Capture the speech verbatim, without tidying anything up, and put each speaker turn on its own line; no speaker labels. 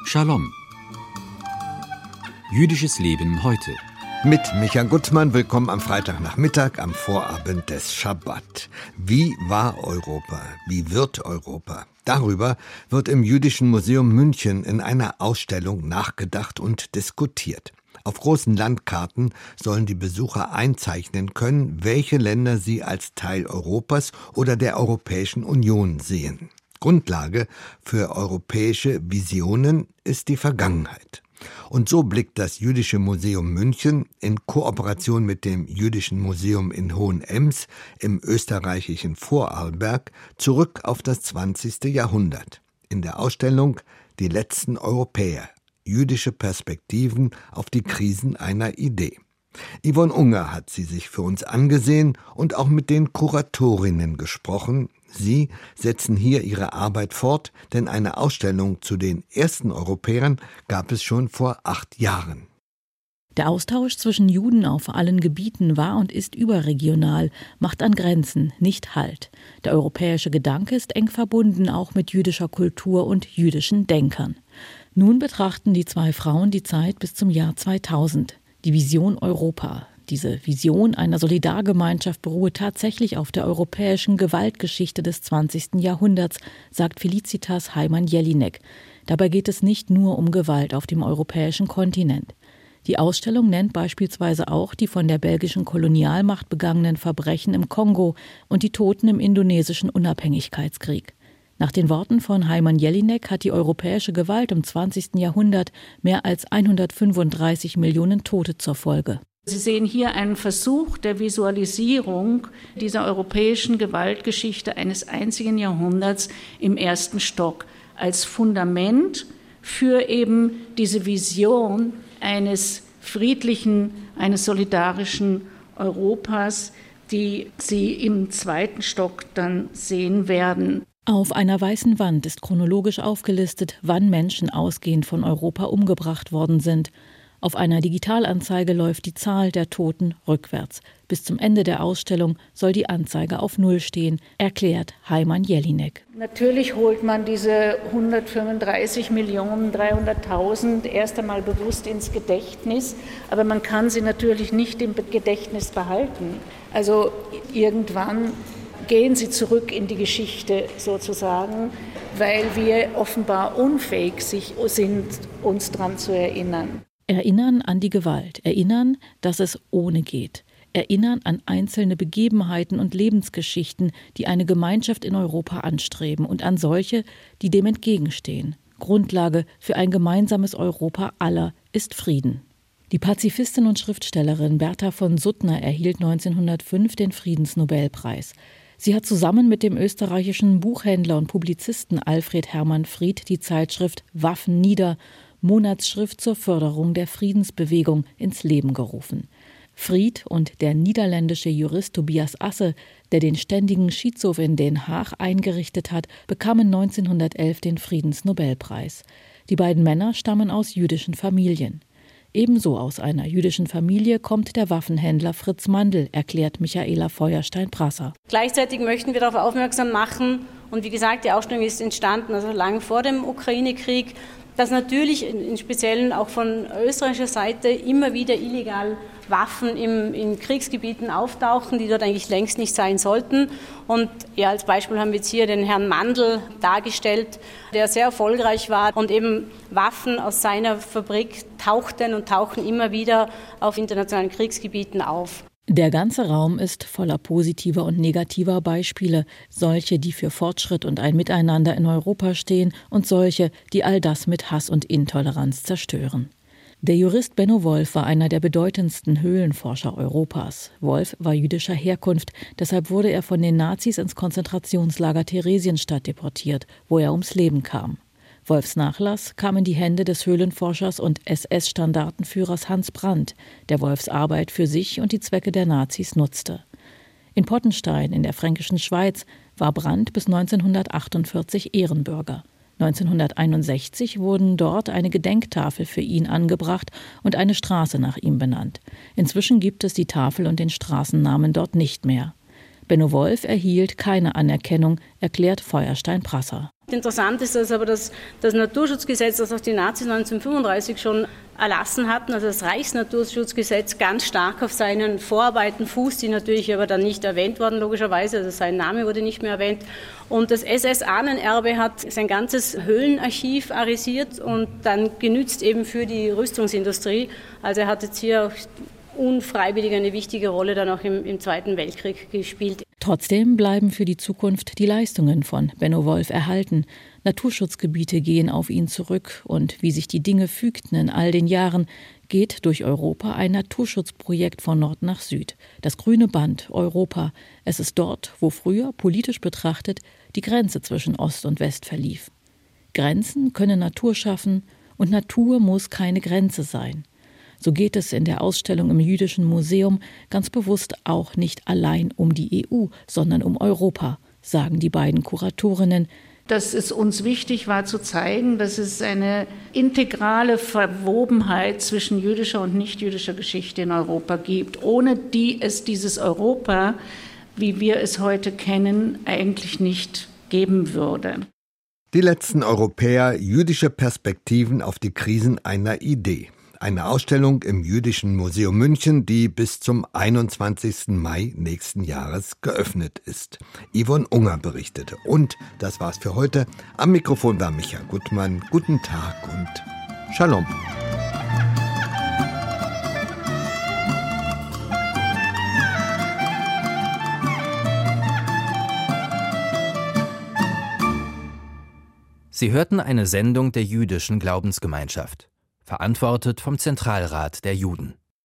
Shalom. Jüdisches Leben heute.
Mit Micha Gutmann, willkommen am Freitagnachmittag, am Vorabend des Schabbat. Wie war Europa? Wie wird Europa? Darüber wird im Jüdischen Museum München in einer Ausstellung nachgedacht und diskutiert. Auf großen Landkarten sollen die Besucher einzeichnen können, welche Länder sie als Teil Europas oder der Europäischen Union sehen. Grundlage für europäische Visionen ist die Vergangenheit. Und so blickt das Jüdische Museum München in Kooperation mit dem Jüdischen Museum in Hohenems im österreichischen Vorarlberg zurück auf das zwanzigste Jahrhundert. In der Ausstellung »Die letzten Europäer. Jüdische Perspektiven auf die Krisen einer Idee«. Yvonne Unger hat sie sich für uns angesehen und auch mit den Kuratorinnen gesprochen. Sie setzen hier ihre Arbeit fort, denn eine Ausstellung zu den ersten Europäern gab es schon vor acht Jahren.
Der Austausch zwischen Juden auf allen Gebieten war und ist überregional, macht an Grenzen nicht Halt. Der europäische Gedanke ist eng verbunden auch mit jüdischer Kultur und jüdischen Denkern. Nun betrachten die zwei Frauen die Zeit bis zum Jahr zweitausend. Die Vision Europa. Diese Vision einer Solidargemeinschaft beruhe tatsächlich auf der europäischen Gewaltgeschichte des zwanzigsten Jahrhunderts, sagt Felicitas Heimann-Jelinek. Dabei geht es nicht nur um Gewalt auf dem europäischen Kontinent. Die Ausstellung nennt beispielsweise auch die von der belgischen Kolonialmacht begangenen Verbrechen im Kongo und die Toten im indonesischen Unabhängigkeitskrieg. Nach den Worten von Heimann-Jelinek hat die europäische Gewalt im zwanzigsten Jahrhundert mehr als hundertfünfunddreißig Millionen Tote zur Folge.
Sie sehen hier einen Versuch der Visualisierung dieser europäischen Gewaltgeschichte eines einzigen Jahrhunderts im ersten Stock als Fundament für eben diese Vision eines friedlichen, eines solidarischen Europas, die Sie im zweiten Stock dann sehen werden.
Auf einer weißen Wand ist chronologisch aufgelistet, wann Menschen ausgehend von Europa umgebracht worden sind. Auf einer Digitalanzeige läuft die Zahl der Toten rückwärts. Bis zum Ende der Ausstellung soll die Anzeige auf Null stehen, erklärt Heimann-Jelinek.
Natürlich holt man diese hundertfünfunddreißig Millionen dreihunderttausend erst einmal bewusst ins Gedächtnis, aber man kann sie natürlich nicht im Gedächtnis behalten. Also irgendwann gehen sie zurück in die Geschichte sozusagen, weil wir offenbar unfähig sind, uns daran zu erinnern.
Erinnern an die Gewalt, erinnern, dass es ohne geht. Erinnern an einzelne Begebenheiten und Lebensgeschichten, die eine Gemeinschaft in Europa anstreben und an solche, die dem entgegenstehen. Grundlage für ein gemeinsames Europa aller ist Frieden. Die Pazifistin und Schriftstellerin Bertha von Suttner erhielt neunzehnhundertfünf den Friedensnobelpreis. Sie hat zusammen mit dem österreichischen Buchhändler und Publizisten Alfred Hermann Fried die Zeitschrift Waffen nieder, Monatsschrift zur Förderung der Friedensbewegung, ins Leben gerufen. Fried und der niederländische Jurist Tobias Asse, der den ständigen Schiedshof in Den Haag eingerichtet hat, bekamen neunzehnhundertelf den Friedensnobelpreis. Die beiden Männer stammen aus jüdischen Familien. Ebenso aus einer jüdischen Familie kommt der Waffenhändler Fritz Mandl, erklärt Michaela Feuerstein-Prasser.
Gleichzeitig möchten wir darauf aufmerksam machen, und wie gesagt, die Ausstellung ist entstanden, also lange vor dem Ukraine-Krieg, dass natürlich in Speziellen auch von österreichischer Seite immer wieder illegal Waffen im, in Kriegsgebieten auftauchen, die dort eigentlich längst nicht sein sollten. Und ja, als Beispiel haben wir jetzt hier den Herrn Mandl dargestellt, der sehr erfolgreich war und eben Waffen aus seiner Fabrik tauchten und tauchen immer wieder auf internationalen Kriegsgebieten auf.
Der ganze Raum ist voller positiver und negativer Beispiele, solche, die für Fortschritt und ein Miteinander in Europa stehen und solche, die all das mit Hass und Intoleranz zerstören. Der Jurist Benno Wolf war einer der bedeutendsten Höhlenforscher Europas. Wolf war jüdischer Herkunft, deshalb wurde er von den Nazis ins Konzentrationslager Theresienstadt deportiert, wo er ums Leben kam. Wolfs Nachlass kam in die Hände des Höhlenforschers und S S-Standartenführers Hans Brandt, der Wolfs Arbeit für sich und die Zwecke der Nazis nutzte. In Pottenstein in der fränkischen Schweiz war Brandt bis neunzehnhundertachtundvierzig Ehrenbürger. neunzehnhunderteinundsechzig wurden dort eine Gedenktafel für ihn angebracht und eine Straße nach ihm benannt. Inzwischen gibt es die Tafel und den Straßennamen dort nicht mehr. Benno Wolf erhielt keine Anerkennung, erklärt Feuerstein-Prasser.
Interessant ist das aber, dass das Naturschutzgesetz, das auch die Nazis neunzehnhundertfünfunddreißig schon erlassen hatten, also das Reichsnaturschutzgesetz, ganz stark auf seinen Vorarbeiten fußt, die natürlich aber dann nicht erwähnt wurden, logischerweise, also sein Name wurde nicht mehr erwähnt. Und das S S-Ahnenerbe hat sein ganzes Höhlenarchiv arisiert und dann genützt eben für die Rüstungsindustrie. Also er hat jetzt hier auch unfreiwillig eine wichtige Rolle dann auch im, im Zweiten Weltkrieg gespielt.
Trotzdem bleiben für die Zukunft die Leistungen von Benno Wolf erhalten. Naturschutzgebiete gehen auf ihn zurück und wie sich die Dinge fügten in all den Jahren, geht durch Europa ein Naturschutzprojekt von Nord nach Süd. Das grüne Band Europa. Es ist dort, wo früher, politisch betrachtet, die Grenze zwischen Ost und West verlief. Grenzen können Natur schaffen und Natur muss keine Grenze sein. So geht es in der Ausstellung im Jüdischen Museum ganz bewusst auch nicht allein um die E U, sondern um Europa, sagen die beiden Kuratorinnen.
Dass es uns wichtig war zu zeigen, dass es eine integrale Verwobenheit zwischen jüdischer und nichtjüdischer Geschichte in Europa gibt, ohne die es dieses Europa, wie wir es heute kennen, eigentlich nicht geben würde.
Die letzten Europäer, jüdische Perspektiven auf die Krisen einer Idee. Eine Ausstellung im Jüdischen Museum München, die bis zum einundzwanzigsten Mai nächsten Jahres geöffnet ist. Yvonne Unger berichtete. Und das war's für heute. Am Mikrofon war Michael Gutmann. Guten Tag und Shalom.
Sie hörten eine Sendung der Jüdischen Glaubensgemeinschaft. Verantwortet vom Zentralrat der Juden.